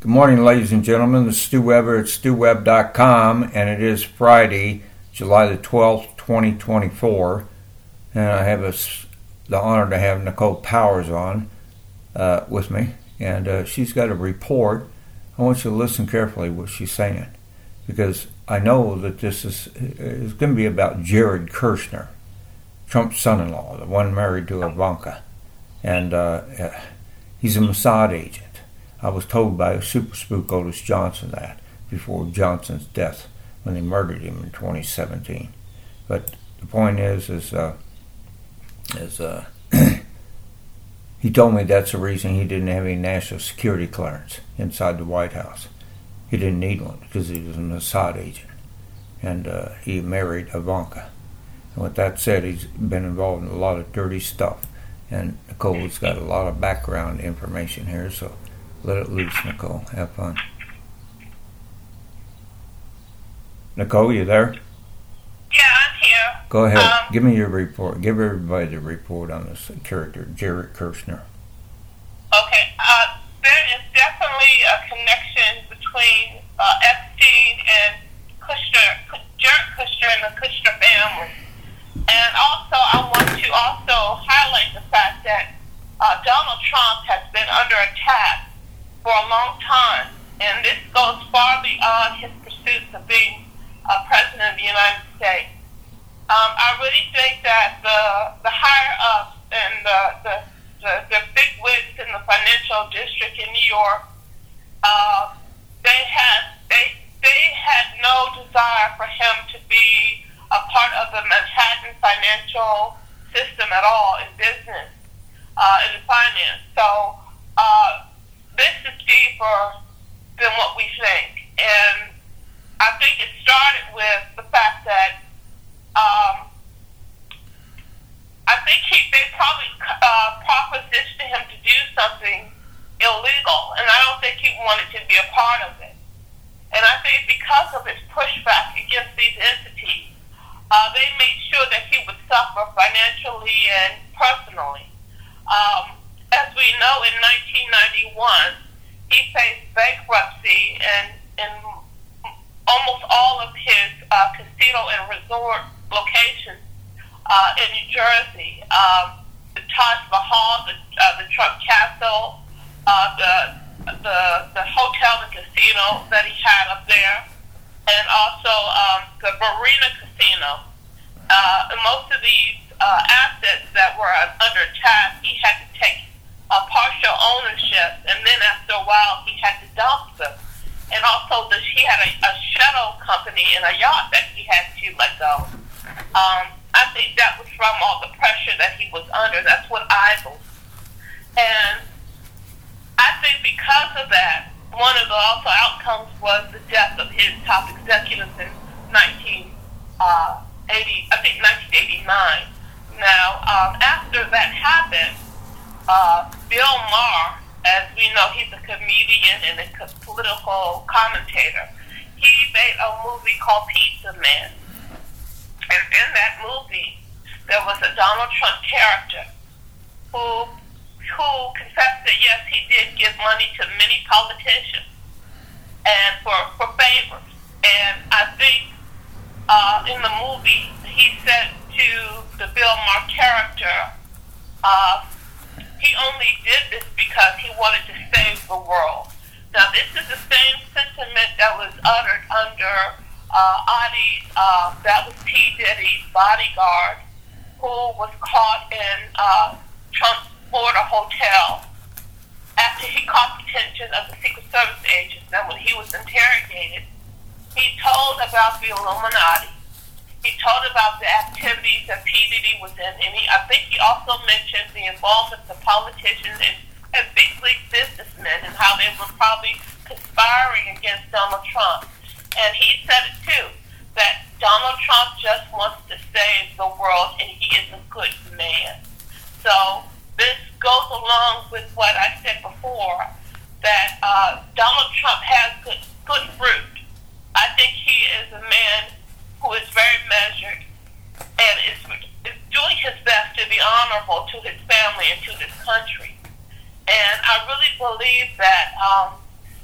Good morning, ladies and gentlemen. This is Stu Weber at StuWeb.com, and it is Friday, July the 12th, 2024. And I have the honor to have Nicole Powers on with me, and she's got a report. I want you to listen carefully what she's saying, because I know that this is going to be about Jared Kushner, Trump's son-in-law, the one married to Ivanka, and he's a Mossad agent. I was told by Super Spook Otis Johnson that before Johnson's death when they murdered him in 2017. But the point is he told me that's the reason he didn't have any national security clearance inside the White House. He didn't need one because he was a Mossad agent, and he married Ivanka. And with that said, he's been involved in a lot of dirty stuff, and Nicole's got a lot of background information here, so let it loose, Nicole. Have fun. Nicole, you there? Yeah, I'm here. Go ahead. Give me your report. Give everybody the report on this character, Jared Kushner. Okay. There is definitely a connection between Epstein and Jared Kushner and the Kushner family. And also, I want to also highlight the fact that Donald Trump has been under attack for a long time, and this goes far beyond his pursuits of being president of the United States. I really think that the higher ups and the big wigs in the financial district in New York, they had no desire for him to be a part of the Manhattan financial system at all in business, in finance. So this is deeper than what we think, and I think it started with the fact that I think they probably propositioned him to do something illegal, and I don't think he wanted to be a part of it. And I think because of his pushback against these entities, they made sure that he would suffer financially and personally. As we know, in 1991, he faced bankruptcy in almost all of his casino and resort locations in New Jersey. The Taj Mahal, the Trump Castle, the hotel and casino that he had up there, and also the Marina Casino. And most of these assets that were under attack, he had to take partial ownership, and then after a while he had to dump them. And also he had a shuttle company and a yacht that he had to let go. I think that was from all the pressure that he was under. That's what I believe. And I think because of that, one of the also outcomes was the death of his top executives in 1989. Now, after that happened, Bill Maher, as we know, he's a comedian and a political commentator. He made a movie called Pizza Man. And in that movie, there was a Donald Trump character who confessed that, yes, he did give money to many politicians and for favors. And I think in the movie, he said to the Bill Maher character, he only did this because he wanted to save the world. Now, this is the same sentiment that was uttered under Adi's, that was P. Diddy's bodyguard, who was caught in Trump's Florida hotel after he caught the attention of the Secret Service agents. Now, when he was interrogated, he told about the Illuminati. He told about the activities that P. Diddy was in, and I think he also mentioned the involvement of politicians and big league businessmen and how they were probably conspiring against Donald Trump. And he said it too, that Donald Trump just wants to save the world, and he is a good man. So this goes along with what I said before, that Donald Trump has good fruit. I think he is a man who is very measured and is doing his best to be honorable to his family and to this country. And I really believe that because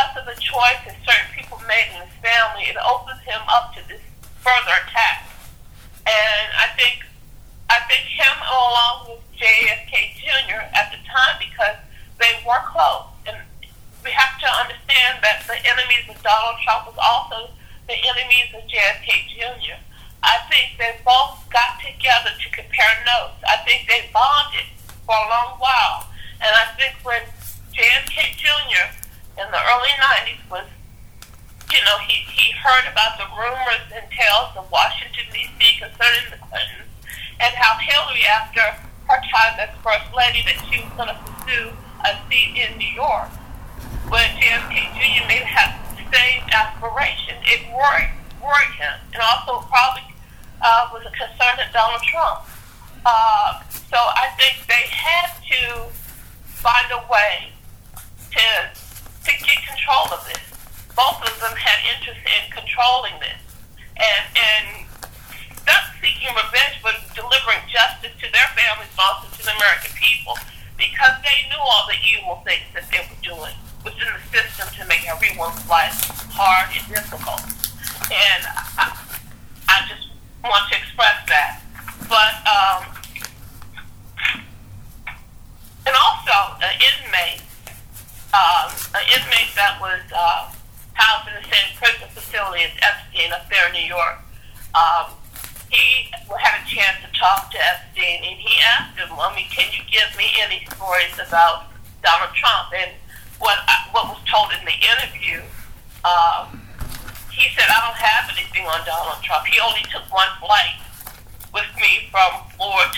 because of the choices certain people made in his family, it opens him up to this further attack. And I think him along with JFK Jr. at the time, because they were close. And we have to understand that the enemies of Donald Trump was also the enemies of JFK Jr. I think they both got together to compare notes. I think they bonded for a long while. And I think when JFK Jr. in the early 90s was, he heard about the rumors and tales of Washington, D.C. concerning the Clintons, and how Hillary, after her time as First Lady, that she was going to pursue a seat in New York. When JFK Jr. may have the same aspiration, it worried him, and also probably was a concern of Donald Trump. So I think they had to find a way to get control of this. Both of them had interest in controlling this, and not seeking revenge, but delivering justice to their families, but also to the American people, because they knew all the evil things that they were doing within the system to make everyone's life hard and difficult. And I just want to express that. But and also an inmate that was housed in the same prison facility as Epstein up there in New York. He had a chance to talk to Epstein, and he asked him, can you give me any stories about Donald Trump? And what was told in the interview, he said, I don't have anything on Donald Trump. He only took one flight with me from Florida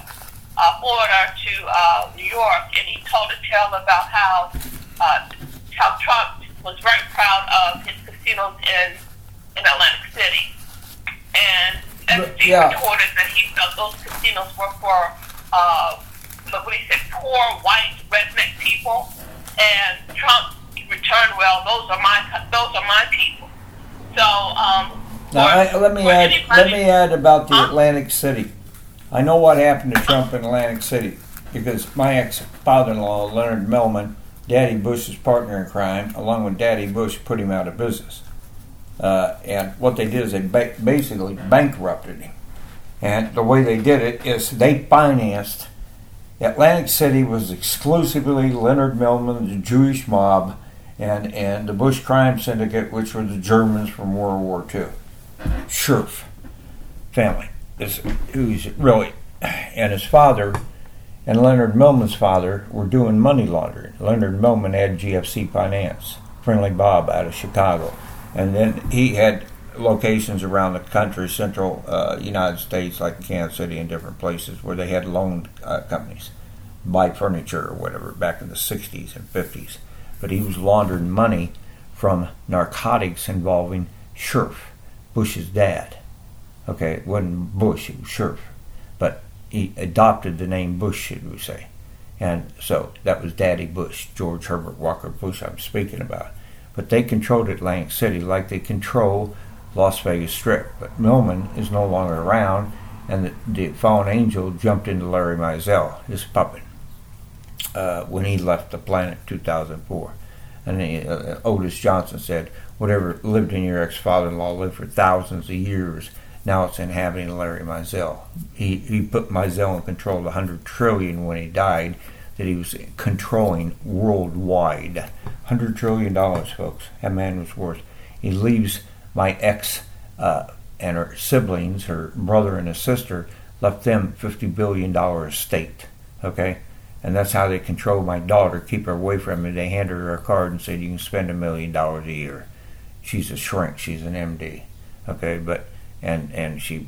to New York, and he told a tale about how Trump was very proud of his casinos in Atlantic City. And Epstein reported that he felt those casinos were for, poor white redneck people. And Trump returned, well, those are my people. So let me add about the Atlantic City. I know what happened to Trump in Atlantic City because my ex-father-in-law, Leonard Mellman, Daddy Bush's partner in crime, along with Daddy Bush, put him out of business. And what they did is they basically bankrupted him. And the way they did it is they financed. Atlantic City was exclusively Leonard Mellman, the Jewish mob, and the Bush crime syndicate, which were the Germans from World War II. Schurf family is who's really, and his father and Leonard Mellman's father were doing money laundering. Leonard Mellman had GFC Finance, Friendly Bob out of Chicago. And then he had locations around the country, central United States, like Kansas City and different places, where they had loan companies, buy furniture or whatever, back in the 60s and 50s. But he was laundering money from narcotics involving Schurf, Bush's dad. Okay, it wasn't Bush, it was Schurf. But he adopted the name Bush, should we say. And so that was Daddy Bush, George Herbert Walker Bush I'm speaking about. But they controlled Atlantic City like they control Las Vegas Strip. But Millman is no longer around, and the fallen angel jumped into Larry Mizell, his puppet, when he left the planet in 2004. And Otis Johnson said, whatever lived in your ex-father-in-law lived for thousands of years. Now it's inhabiting Larry Mizell. He put Mizell in control of $100 trillion when he died, that he was controlling worldwide. $100 trillion, folks, that man was worth. He leaves my ex and her siblings, her brother and his sister, left them $50 billion estate, okay? And that's how they control my daughter, keep her away from me. They handed her a card and said, you can spend $1 million a year. She's a shrink, she's an MD, okay? But and she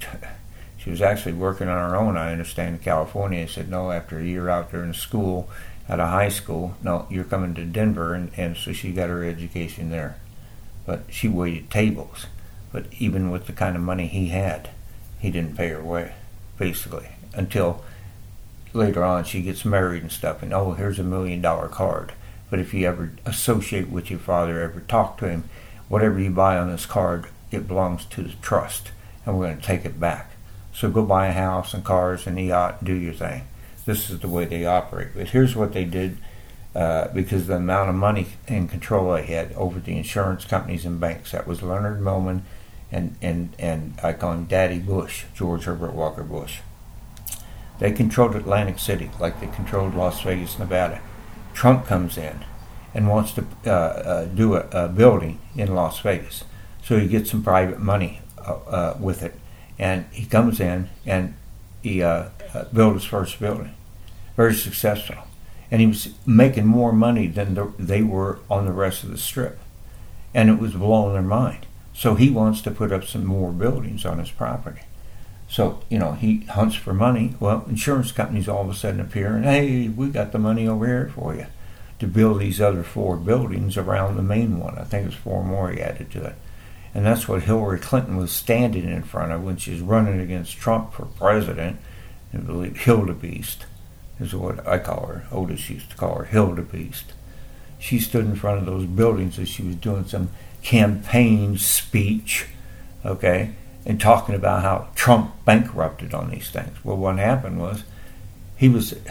was actually working on her own, I understand, in California. They said, no, after a year out there in school, out of high school, no, you're coming to Denver, and so she got her education there. But she waited tables. But even with the kind of money he had, he didn't pay her way, basically, until later on she gets married and stuff, and oh, here's $1 million card. But if you ever associate with your father, ever talk to him, whatever you buy on this card, it belongs to the trust, and we're going to take it back. So go buy a house and cars and a yacht and do your thing. This is the way they operate. But here's what they did. because of the amount of money and control they had over the insurance companies and banks. That was Leonard Millman and I call him Daddy Bush, George Herbert Walker Bush. They controlled Atlantic City like they controlled Las Vegas, Nevada. Trump comes in and wants to do a building in Las Vegas. So he gets some private money with it. And he comes in and he built his first building. Very successful. And he was making more money than they were on the rest of the Strip. And it was blowing their mind. So he wants to put up some more buildings on his property. So, he hunts for money. Well, insurance companies all of a sudden appear and, hey, we got the money over here for you to build these other 4 buildings around the main one. I think it was 4 more he added to it. And that's what Hillary Clinton was standing in front of when she was running against Trump for president. I believe Hildebeest is what I call her. Otis used to call her Hildebeest. She stood in front of those buildings as she was doing some campaign speech, okay, and talking about how Trump bankrupted on these things. Well, what happened was he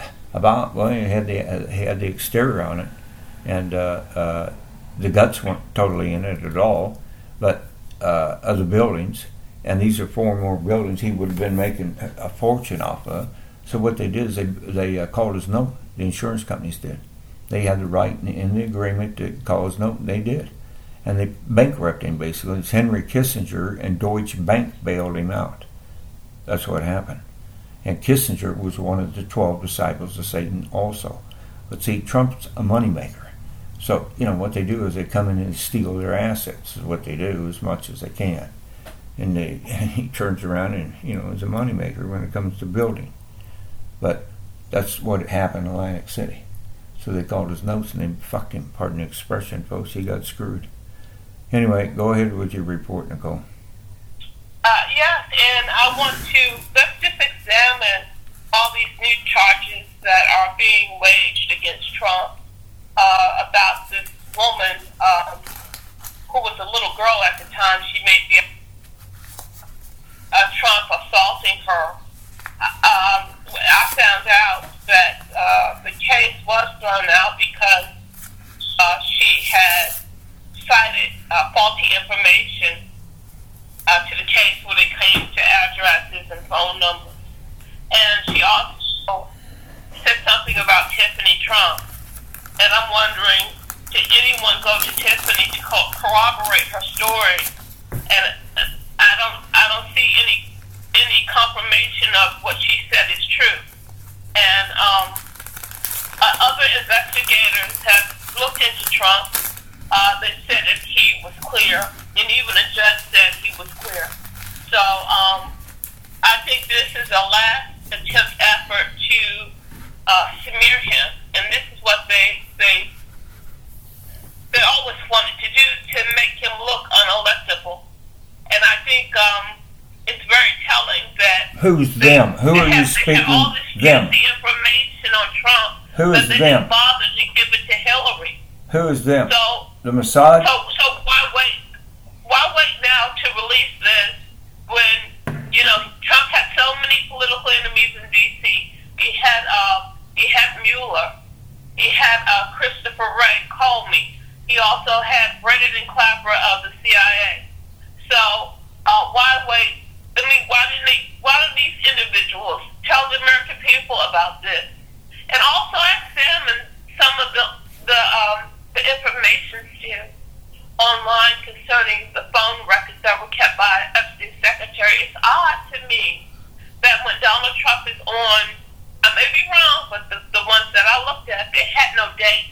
had the exterior on it, and the guts weren't totally in it at all, but other buildings, and these are 4 more buildings he would have been making a fortune off of. So what they did is they called his note. The insurance companies did. They had the right in the agreement to call his note, and they did. And they bankrupted him, basically. It's Henry Kissinger and Deutsche Bank bailed him out. That's what happened. And Kissinger was one of the 12 disciples of Satan also. But see, Trump's a moneymaker. So, what they do is they come in and steal their assets, is what they do, as much as they can. And he turns around and, is a moneymaker when it comes to building. But that's what happened in Atlantic City. So they called his notes and they fucked him. Pardon the expression, folks. He got screwed. Anyway, go ahead with your report, Nicole. Yes, and let's just examine all these new charges that are being waged against Trump about this woman who was a little girl at the time. She made Trump assaulting her. I found out that the case was thrown out because she had cited faulty information to the case when it came to addresses and phone numbers. And she also said something about Tiffany Trump. And I'm wondering, did anyone go to Tiffany to corroborate her story? And I don't see any confirmation of what she said is true. And other investigators have looked into Trump. They said that he was clear, and even a judge said he was clear. So I think this is a last attempt effort to smear him, and this is what they always wanted to do, to make him look unelectable. And I think it's very telling that who's them? Who are you speaking? All this them. The information on Trump, who is but they them? didn't bother to give it to Hillary. Who is them? So the Mossad? So why wait? Why wait now to release this when Trump had so many political enemies in D.C. He had Mueller. He had Christopher Wray, Comey. He also had Brennan and Clapper of the CIA. So why wait? I mean, why don't these individuals tell the American people about this, and also examine some of the information still online concerning the phone records that were kept by Epstein's secretary? It's odd to me that when Donald Trump is on, I may be wrong, but the ones that I looked at, they had no dates,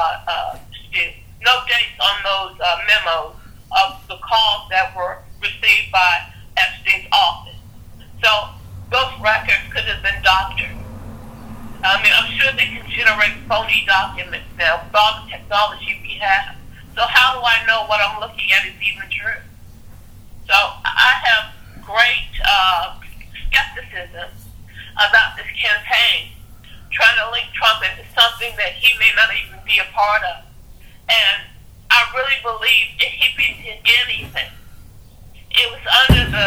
no dates on those memos of the calls that were received by Epstein's office. So those records could have been doctored. I mean, I'm sure they can generate phony documents now with all the technology we have. So how do I know what I'm looking at is even true? So I have great skepticism about this campaign, trying to link Trump into something that he may not even be a part of. And I really believe if he did anything, it was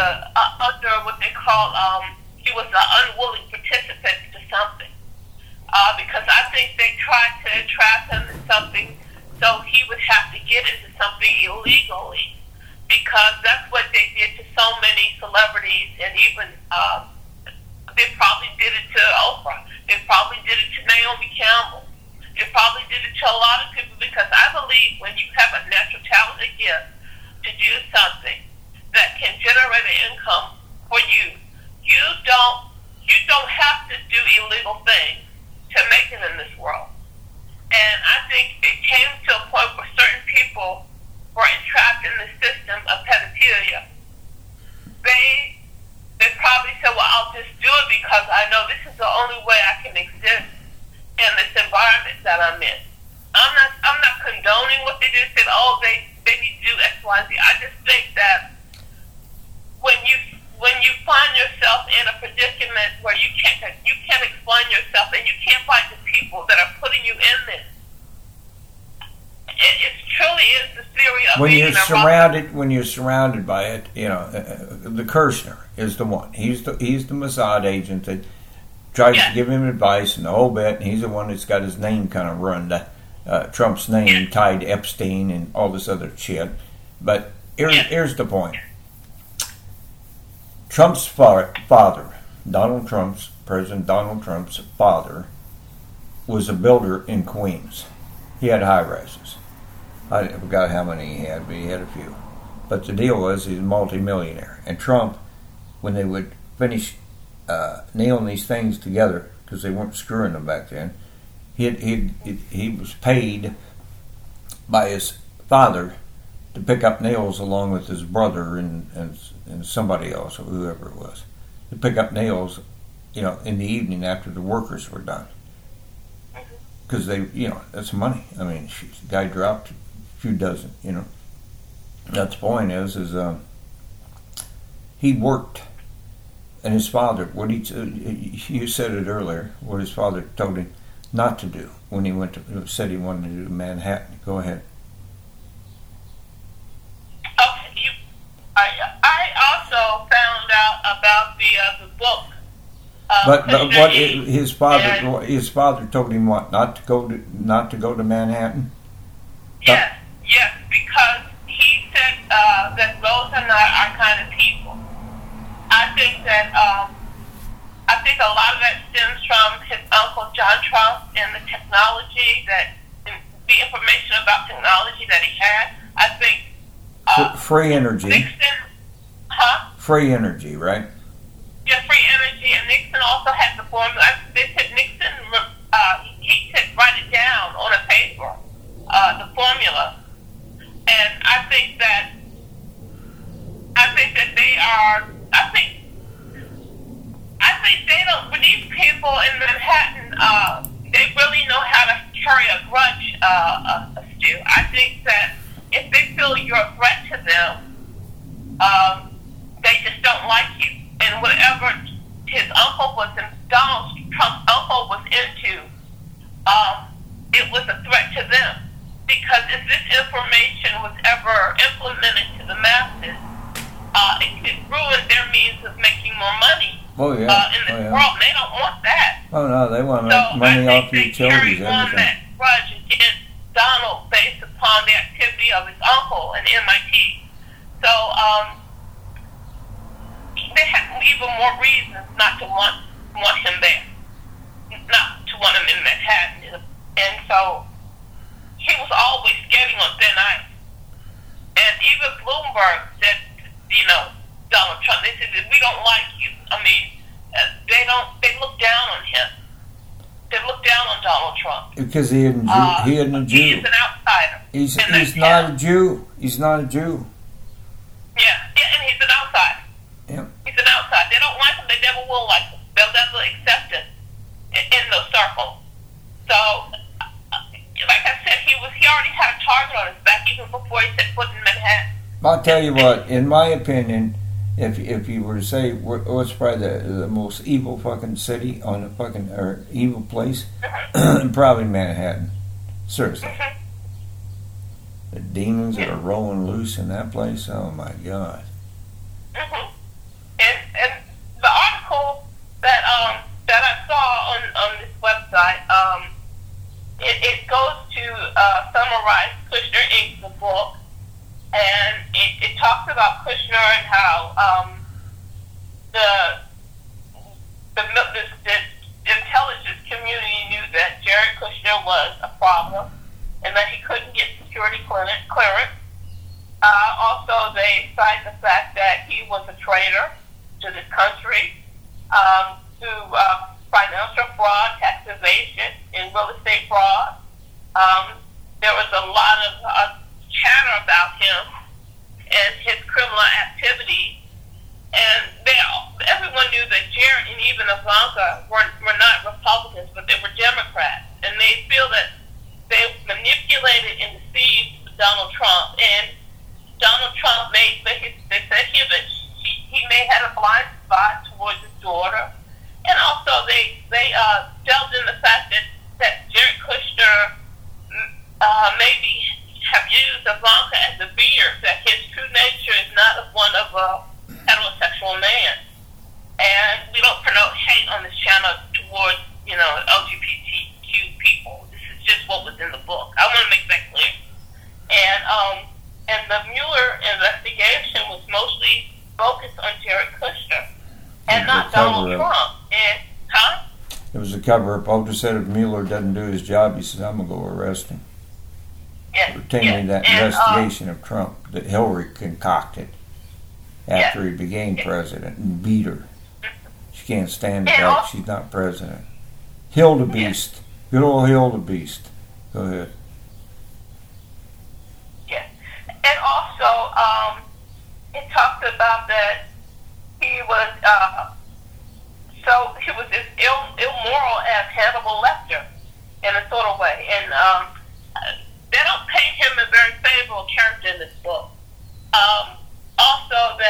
under what they call, he was an unwilling participant to something. because I think they tried to entrap him in something so he would have to get into something illegally, because that's what they did to so many celebrities, and even they probably did it to Oprah. They probably did it to Naomi Campbell. They probably did it to a lot of people, because I believe when you have a natural talent and gift to do something that can generate an income for you, you don't have to do illegal things to make it in this world. And I think it came to a point where certain people were entrapped in the system of pedophilia. They probably said, well, I'll just do it because I know this is the only way I can exist in this environment that I'm in. I'm not condoning what they did. Said, oh, they need to do X, Y, Z. I just think that when you find yourself in a predicament where you can't explain yourself and you can't fight the people that are putting you in this, it truly is the theory of when you're surrounded by it. You know, the Kirshner is the one. He's the Mossad agent that tries to give him advice and the whole bit. And he's the one that's got his name kind of run, Trump's name tied to Epstein and all this other shit. But here's the point. Trump's father, President Donald Trump's father, was a builder in Queens. He had high rises. I forgot how many he had, but he had a few. But the deal was, he's a multimillionaire. And Trump, when they would finish nailing these things together, because they weren't screwing them back then, he was paid by his father to pick up nails along with his brother and somebody else, or whoever it was, to pick up nails, you know, in the evening after the workers were done. Because they, you know, that's money. I mean, the guy dropped a few dozen, you know. That's the point is he worked, and his father, you said it earlier, what his father told him not to do when he said he wanted to do Manhattan. Go ahead. I also found out about the book. But what his father told him what, not to go to Manhattan? Yes, because he said that those are not our kind of people. I think a lot of that stems from his uncle John Trump and the technology the information about technology that he had. I think free energy. Nixon, Free energy, right? Yeah, free energy, and Nixon also had the formula. They said Nixon, he could write it down on a paper, the formula, and I think that they are. I think they don't. But these people in Manhattan, they really know how to carry a grudge, Stu. I think that if they feel you're a threat to them, they just don't like you. And whatever his uncle was, Donald Trump's uncle was into, it was a threat to them. Because if this information was ever implemented to the masses, it could ruin their means of making more money in this world. And they don't want that. Oh, no, they want to make money off the utilities, everything. On that grudge against Donald based upon the activity of his uncle in MIT. So, they have even more reasons not to want him there, not to want him in Manhattan. And so he was always skating on thin ice. And even Bloomberg said, Donald Trump, they said, we don't like you. I mean, they look down on him. They look down on Donald Trump. Because he isn't a Jew. He is an outsider. He's not a Jew. He's not a Jew. Yeah, and he's an outsider. Yeah. He's an outsider. They don't like him. They never will like him. They'll never accept him in those circles. So, like I said, he already had a target on his back even before he set foot in Manhattan. I'll tell you what, in my opinion, if you were to say what's probably the most evil fucking city on the fucking, or evil place, probably Manhattan. Seriously. The demons that are rolling loose in that place, oh my God. And the article that I saw on this website, book, and it talks about Kushner and how the intelligence community knew that Jared Kushner was a problem and that he couldn't get security clearance. Also, they cite the fact that he was a traitor to this country through financial fraud, tax evasion, and real estate fraud. There was a lot of chatter about him and his criminal activity, and everyone knew that Jared and even Ivanka were not Republicans, but they were Democrats, and they feel that they manipulated and deceived Donald Trump, and Donald Trump they said he may have a blind spot towards his daughter, and also they delved in the fact that Jared Kushner maybe have used Ivanka as a beard, that his true nature is not one of a heterosexual man. And we don't promote hate on this channel towards, LGBTQ people. This is just what was in the book. I want to make that clear. And the Mueller investigation was mostly focused on Jared Kushner and not Donald Trump. It was a cover-up. Oprah said if Mueller doesn't do his job, he says, I'm going to go arrest him. Pertaining to that investigation of Trump that Hillary concocted after he became president and beat her. She can't stand the fact she's not president. Hildebeest. Good old Hildebeest. Go ahead. Yes. And also, it talked about that he was as immoral as Hannibal Lecter in a sort of way. And they don't paint him a very favorable character in this book. Also,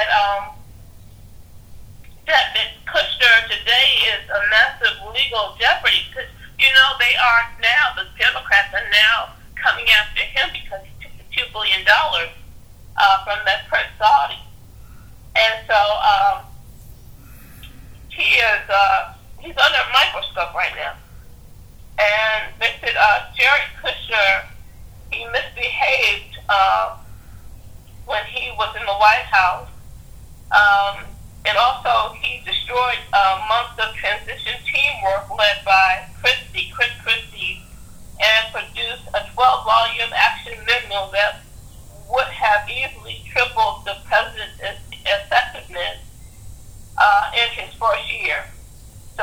that Kushner today is a massive legal jeopardy because, they are now, the Democrats are now coming after him because he took the $2 billion from that Prince Saudi. And so he's under a microscope right now. And they said Jared Kushner, he misbehaved when he was in the White House. And also, he destroyed months of transition teamwork led by Chris Christie, and produced a 12-volume action memo that would have easily tripled the president's effectiveness in his first year. So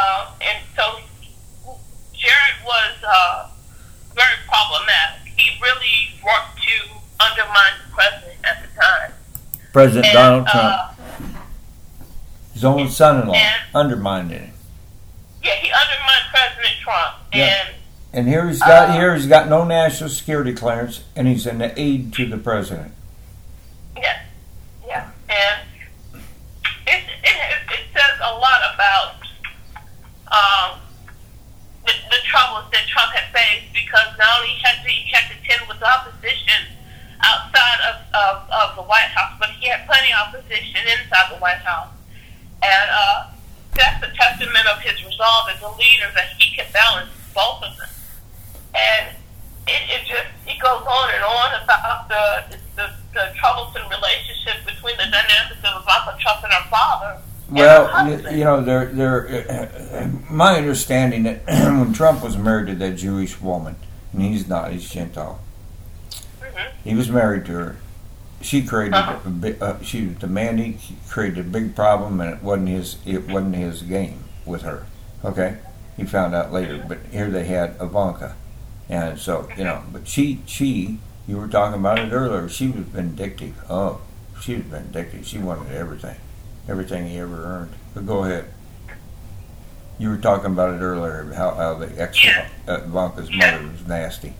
Jared was very problematic. He really worked to undermine the president at the time. President Donald Trump. His own son-in-law undermined him. Yeah, he undermined President Trump. Yeah. And here he's got no national security clearance, and he's an aide to the president. Yeah, and it says a lot about the troubles that Trump had faced, because not only had to contend with the opposition outside of the White House, but he had plenty of opposition inside the White House. And that's a testament of his resolve as a leader, that he can balance both of them. And it goes on and on about the troublesome relationship between the dynamics of Ivanka Trump and her father. Well, my understanding that when Trump was married to that Jewish woman, and he's not, he's Gentile. Mm-hmm. He was married to her. She created she was demanding. She created a big problem, and it wasn't his game with her. Okay, he found out later. But here they had Ivanka, and so But she, you were talking about it earlier. She was vindictive. Oh, she was vindictive. She wanted everything he ever earned. But go ahead. You were talking about it earlier. How the Ivanka's mother was nasty.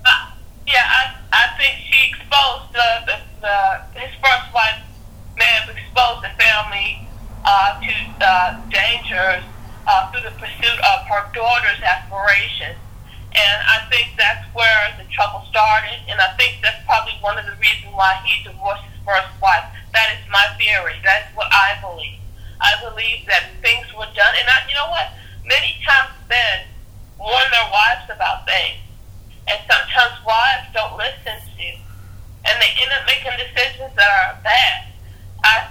I think she exposed his first wife may have exposed the family to dangers through the pursuit of her daughter's aspirations. And I think that's where the trouble started, and I think that's probably one of the reasons why he divorced his first wife. That is my theory. That's what I believe. I believe that things were done, and you know what? Many times men warn their wives about things, and sometimes wives don't listen to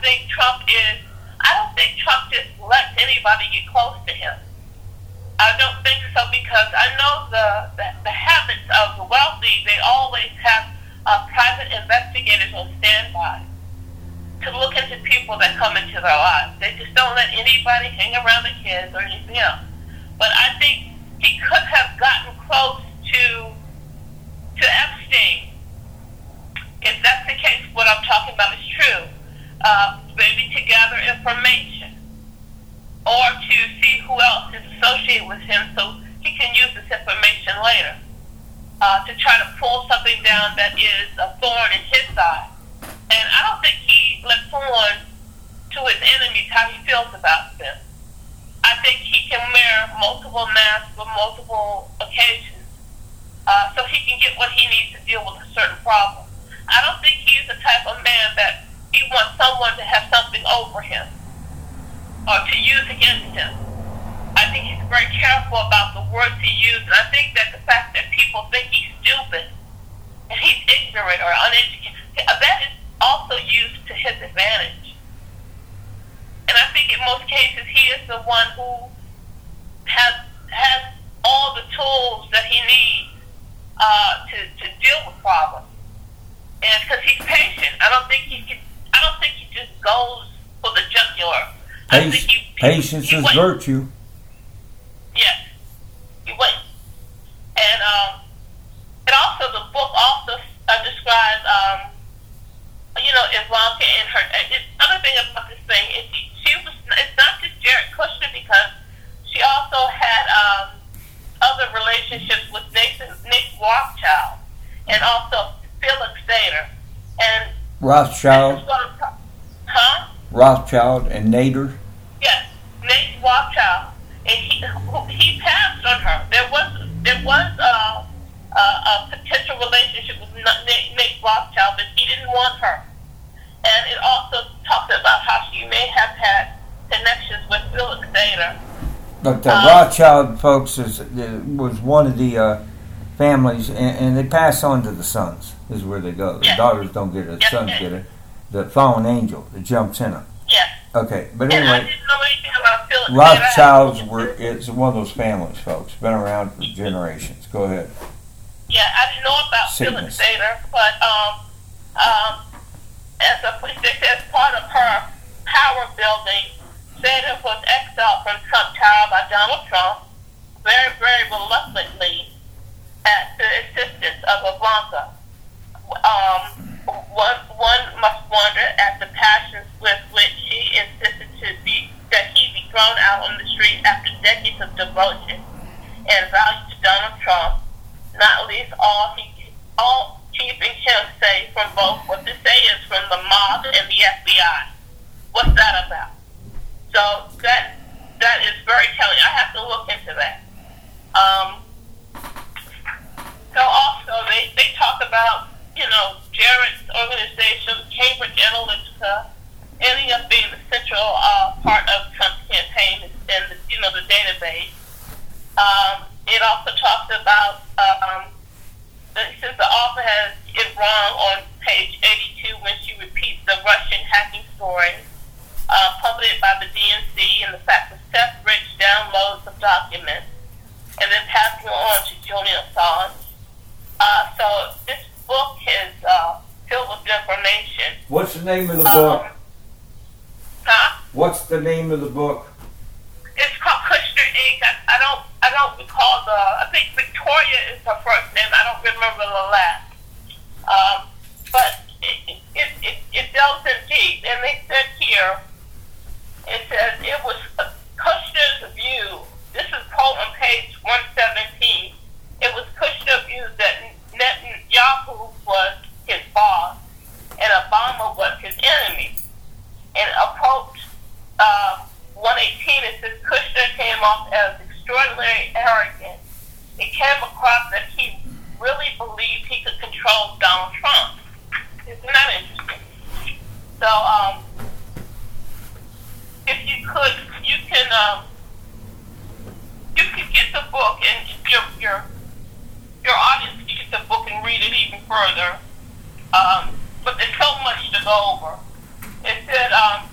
think Trump just lets anybody get close to him. I don't think so, because I know the habits of the wealthy. They always have private investigators on standby to look into people that come into their lives. They just don't let anybody hang around the kids or anything else. But I think he could have gotten close to Epstein. If that's the case, what I'm talking about is true. Maybe to gather information or to see who else is associated with him so he can use this information later to try to pull something down that is a thorn in his side. And I don't think he lets on to his enemies how he feels about them. I think he can wear multiple masks on multiple occasions so he can get what he needs to deal with a certain problem. I don't think he's the type of man that he wants someone to have something over him or to use against him. I think he's very careful about the words he uses. And I think that the fact that people think he's stupid and he's ignorant or uneducated, that is also used to his advantage. And I think in most cases he is the one who has all the tools that he needs to deal with problems. And because he's patient, I don't think he just goes for the jugular. Patience is virtue. Yes, he waits. And also the book also describes, Ivanka and her. Other thing about this thing is it's not just Jared Kushner, because she also had other relationships with Nick Rothschild and also Felix Sater and Rothschild. Rothschild and Nader. Yes, Nate Rothschild, and he passed on her. There was a potential relationship with Nate Rothschild, but he didn't want her. And it also talks about how she may have had connections with Felix Sater. But the Rothschild folks was one of the families, and they pass on to the sons, is where they go. The daughters don't get it, the sons get it. The fallen angel that jumps in them. Yes. Okay, but and anyway, I didn't know anything about Felix Rothschilds it's one of those families, folks. Been around for generations. Go ahead. Yeah, I didn't know about Felix Sater, but as part of her power building, Sater was exiled from Trump Tower by Donald Trump, very, very reluctantly, at the assistance of Ivanka. One must wonder at the passions with which she insisted that he be thrown out on the street after decades of devotion and value to Donald Trump, not least all keeping him safe from both what they say is from the mob and the FBI. What's that about? So that is very telling. I have to look into that. So also they talk about, Jared's organization, Cambridge Analytica, ending up being the central part of Trump's campaign and the database. It also talks about since the author has it wrong on page 82 when she repeats the Russian hacking story published by the DNC and the fact that Seth Rich downloads the documents and then passing it on to Julian Assange. So this book is filled with information. What's the name of the book? What's the name of the book? It's called Kushner Inc. I don't recall I think Victoria is her first name. I don't remember the last. But it delves in deep. And they said here, it says it was Kushner's view. This is quote on page 117. It was Kushner's view that Netanyahu was his boss and Obama was his enemy. And a quote 118, it says Kushner came off as extraordinarily arrogant. It came across that he really believed he could control Donald Trump. Isn't that interesting? So, if you could, you can get the book, and your audience can get the book and read it even further. But there's so much to go over. It said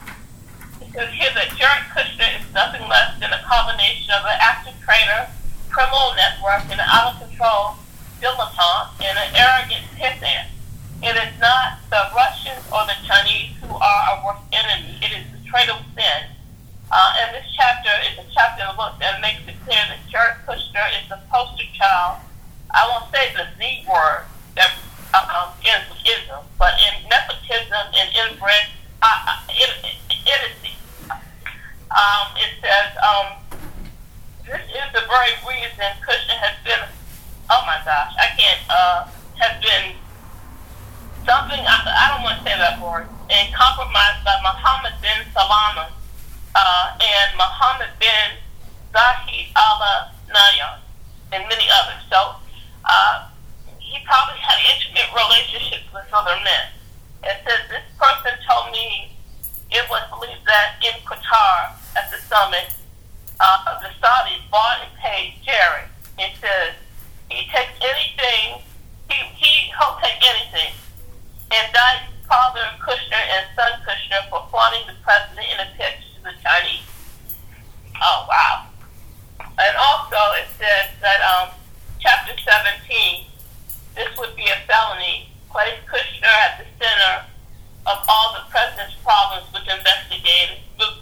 says here that Jared Kushner is nothing less than a combination of an active traitor, criminal network, and an out-of-control dilettante, and an arrogant pissant. It is not the Russians or the Chinese who are our worst enemy. It is the traitor within. And this chapter is a chapter of the book that makes it clear that Jared Kushner is the poster child. I won't say the Z word that ends with ism, but in nepotism and inbred idiocy. It says, this is the very reason Kushner has been, oh my gosh, I can't, has been something, I don't want to say that word, and compromised by Mohammed bin Salman and Mohammed bin Zayed Al Nahyan and many others. So he probably had intimate relationships with other men. It says, this person told me it was believed that in Qatar at the summit, the Saudis bought and paid Jared. It says he takes anything, he'll take anything. Indict father Kushner and son Kushner for flaunting the president in a pitch to the Chinese. Oh, wow. And also it says that chapter 17, this would be a felony, placed Kushner at the center of all the president's problems with investigations.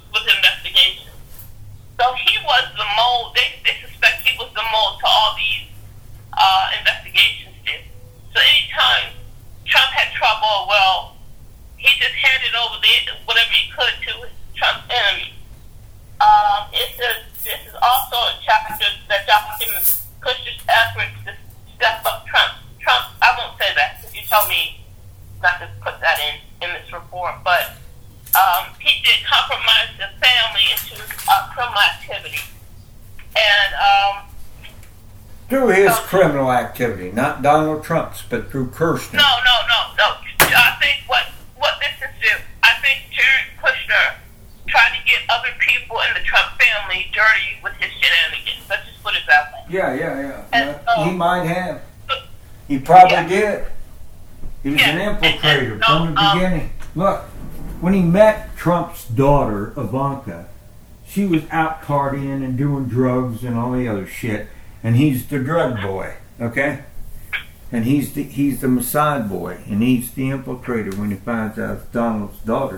So he was the mold, they suspect he was the mold to all these investigations did. So anytime Trump had trouble, well, he just handed over whatever he could to Trump's enemies. It says this is also a chapter that documents Kushner's efforts to step up Trump. I won't say that because you told me not to put that in this report, but he did compromise the family into criminal activity. And through his criminal activity, not Donald Trump's, but through Kushner. No. I think what this is do, I think Jared Kushner tried to get other people in the Trump family dirty with his shenanigans. Let's just put it that way. Yeah. And, he might have. He probably did. He was an infiltrator and, from the beginning. Look, when he met Trump's daughter, Ivanka, she was out partying and doing drugs and all the other shit. And he's the drug boy, okay? And he's the Mossad boy, and he's the infiltrator when he finds out it's Donald's daughter,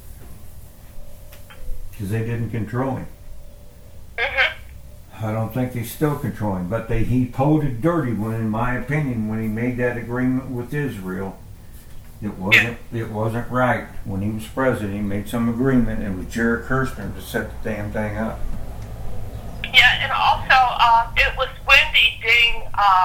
because they didn't control him. I don't think they still control him, but he pulled it dirty when, in my opinion, when he made that agreement with Israel. It wasn't right. When he was president, he made some agreement, and it was Jared Kushner to set the damn thing up. Yeah, and also it was Wendy Ding,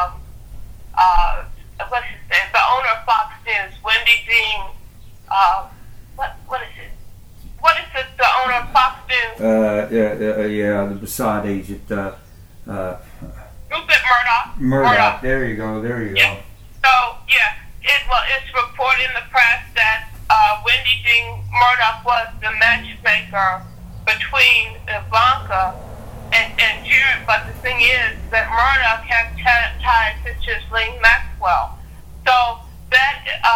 what's his name? The owner of Fox News, Wendy Ding. What is it? What is it? The owner of Fox News? The Mossad agent. Rupert Murdoch. Murdoch. There you go. Yeah. So it's reported in the press that Wendy Ding Murdoch was the matchmaker between Ivanka and Jared, but the thing is that Murdoch has ties to Ghislaine Maxwell. So that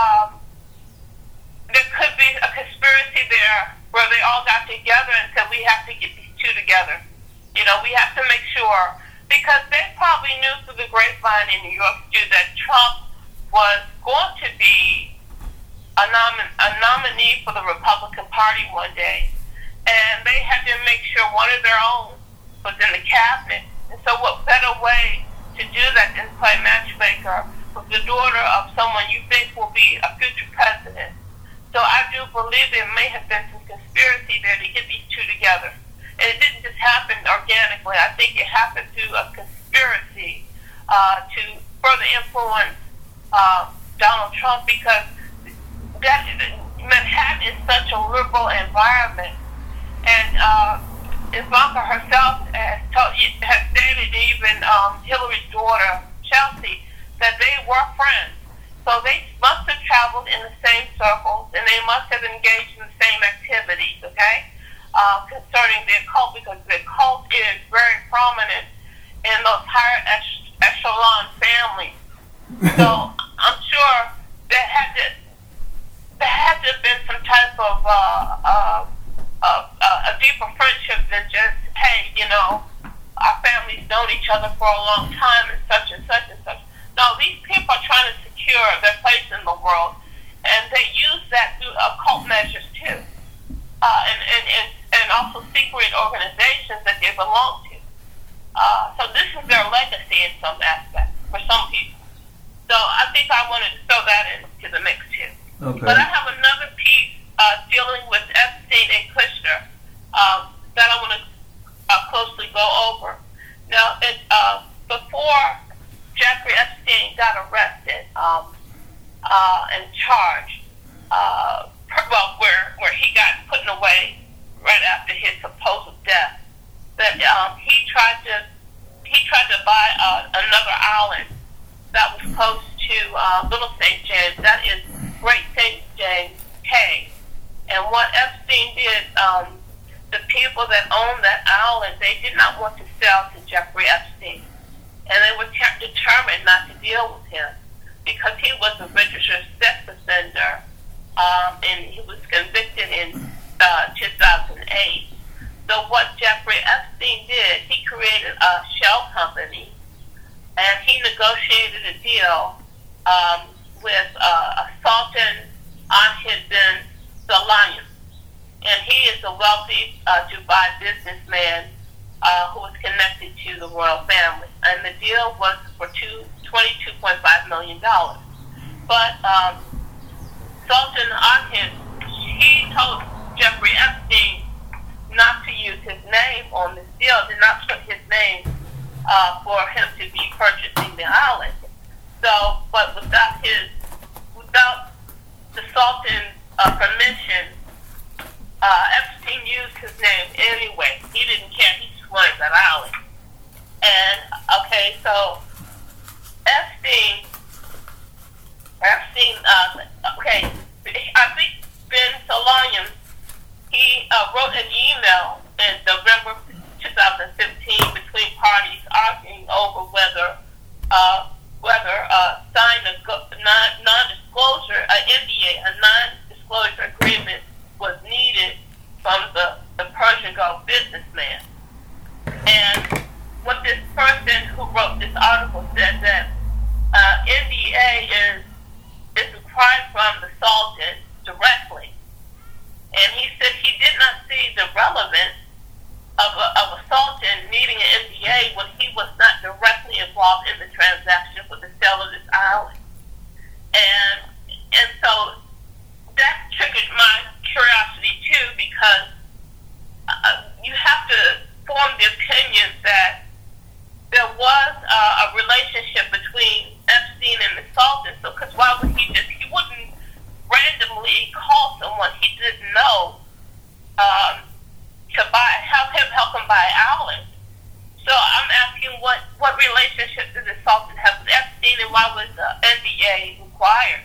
there could be a conspiracy there where they all got together and said, we have to get these two together. You know, we have to make sure, because they probably knew through the grapevine in New York too that Trump was going to be a nominee for the Republican Party one day, and they had to make sure one of their own was in the cabinet. And so what better way to do that than play matchmaker with the daughter of someone you think will be a future president? So I do believe there may have been some conspiracy there to get these two together. And it didn't just happen organically. I think it happened through a conspiracy to further influence Donald Trump, because Manhattan is such a liberal environment. And Ivanka herself has stated, even Hillary's daughter, Chelsea, that they were friends. So they must have traveled in the same circles, and they must have engaged in the same activities, okay, concerning their cult, because their cult is very prominent in those higher echelon families. So I'm sure there had to have been some type of other for a long time and such and such and such. No, these people are trying to secure their place in the world, and they use that through occult measures too, and also secret organizations that they belong to. So this is their legacy in some aspects for some people. So I think I wanted to throw that into the mix too. Okay. But I have another piece dealing with Epstein and Kushner that I want to closely go over. Now, before Jeffrey Epstein got arrested and charged, where he got put away right after his supposed death, that he tried to buy another island that was close to Little St. James. That is Great St. James Cay. And what Epstein did, the people that owned that island, they did not want to sell to Jeffrey Epstein. And they were determined not to deal with him because he was a registered sex offender, and he was convicted in 2008. So what Jeffrey Epstein did, he created a shell company, and he negotiated a deal with Sultan Ahmed bin Sulayman. And he is a wealthy Dubai businessman who was connected to the royal family. And the deal was for $22.5 million. But Sultan Ahmed, he told Jeffrey Epstein not to use his name on this deal, did not put his name for him to be purchasing the island. So, but without the Sultan's permission, Epstein used his name anyway. He didn't care. He just wanted that island. And, okay, so Epstein, okay, I think bin Sulayman, he wrote an email in November 2015 between parties arguing over whether sign a non-disclosure, NDA, a non-disclosure agreement was needed from the Persian Gulf businessman. And what this person who wrote this article said that NDA is required from the Sultan directly. And he said he did not see the relevance of a Sultan needing an NDA when he was not directly involved in the transaction for the sale of this island. And so that triggered my curiosity too, because you have to form the opinion that there was a relationship between Epstein and the Sultan. So, because why would he wouldn't randomly call someone he didn't know to help him buy an island. So I'm asking what relationship did the Sultan have with Epstein, and why was the NDA required?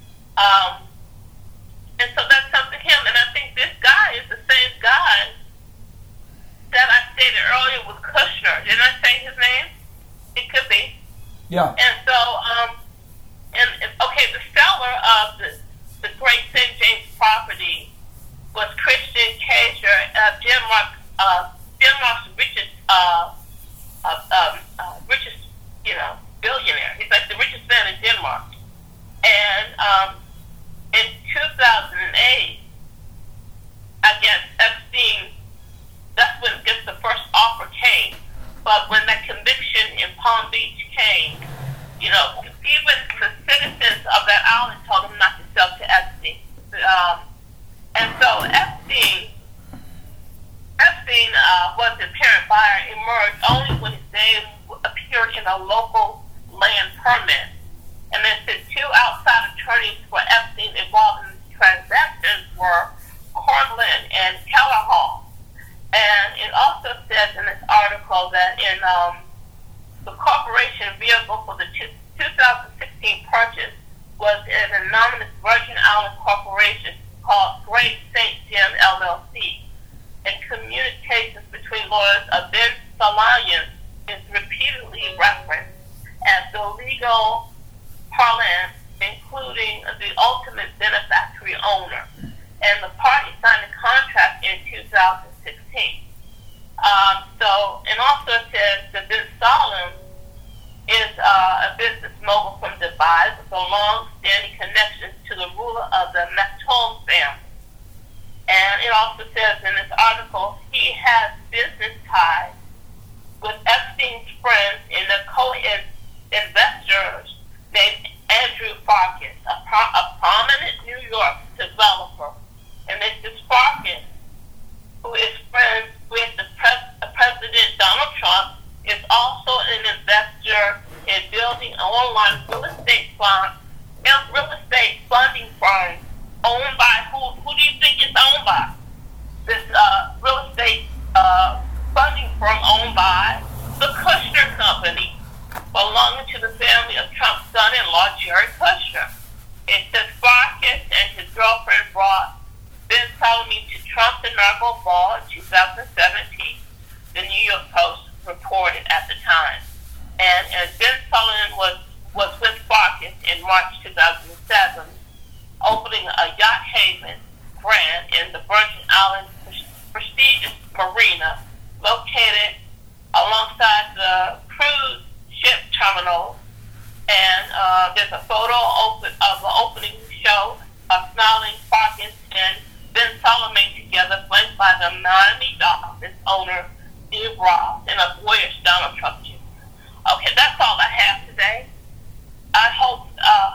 And so that's up to him. And I think this guy is the same guy that I stated earlier with Kushner. Didn't I say his name? It could be. Yeah. And so, the seller of the Great St. James property was Christian Kaiser, Denmark's richest, billionaire. He's like the richest man in Denmark. And in 2008, I guess Epstein, that's when the first offer came. But when that conviction in Palm Beach came, even the citizens of that island told him not to sell to Epstein. And so Epstein was the apparent buyer, emerged only when his name appeared in a local land permit. And then the two outside attorneys for Epstein involved in the transactions were Cortland and Keller Hall. And it also says in this article that in the corporation vehicle for the 2016 purchase was an anonymous Virgin Island corporation called Great St. Jim LLC. And communications between lawyers of bin Sulayman is repeatedly referenced as the legal parlance, including the ultimate benefactory owner. And the party signed a contract in 2016. And also it says that bin Sulayman Marigold Ball in 2017, the New York Post reported at the time. And Ben Sullivan was with Farkas in March 2007, opening a yacht haven brand in the Virgin Islands prestigious marina located alongside the cruise ship terminal. And there's a photo of the opening show of smiling Farkas and Ben Sullivan together, flanked by the Miami Dolphins owner Steve Ross and a boyish Donald Trump Jr. Okay, that's all I have today. I hope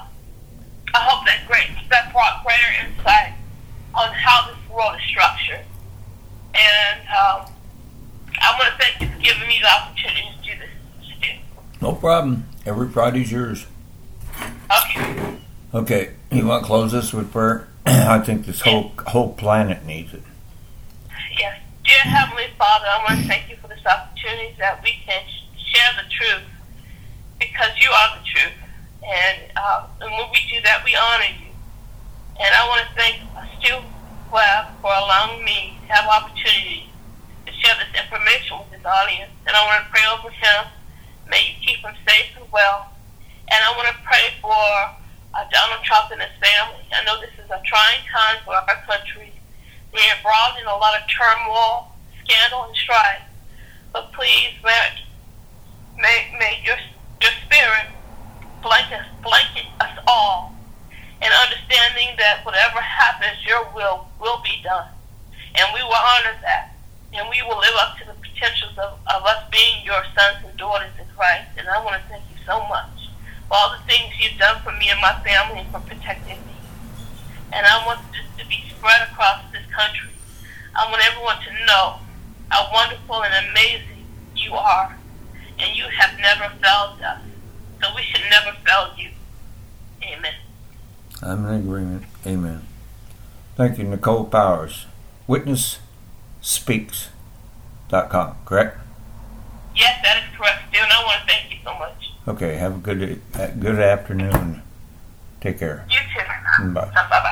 that brought greater insight on how this world is structured. And I want to thank you for giving me the opportunity to do this, Stu. No problem. Every Friday's yours. Okay. Okay, you want to close this with prayer? I think this whole planet needs it. Yes. Dear Heavenly Father, I want to thank you for this opportunity that we can share the truth, because you are the truth. And when we do that, we honor you. And I want to thank Stu Webb for allowing me to have opportunity to share this information with his audience. And I want to pray over him. May you keep him safe and well. And I want to pray for Donald Trump and his family. I know this is a trying time for our country. We're involved in a lot of turmoil, scandal, and strife. But please, may your spirit blanket us all, and understanding that whatever happens, your will be done. And we will honor that. And we will live up to the potentials of us being your sons and daughters in Christ. And I want to thank you so much for all the things you've done for me and my family and for protecting me. And I want this to be spread across this country. I want everyone to know how wonderful and amazing you are. And you have never failed us. So we should never fail you. Amen. I'm in agreement. Amen. Thank you, Nicole Powers. WitnessSpeaks.com, correct? Yes, that is correct, Stu, and I want to thank you so much. Okay, have a good afternoon. Take care. You too. Bye. Bye-bye.